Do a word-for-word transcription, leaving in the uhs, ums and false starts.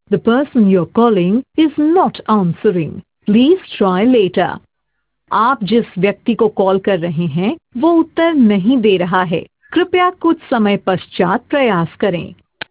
The person you're calling is not answering. Please try later. आप जिस व्यक्ति को कॉल कर रहे हैं वो उत्तर नहीं दे रहा है। कृपया कुछ समय पश्चात प्रयास करें।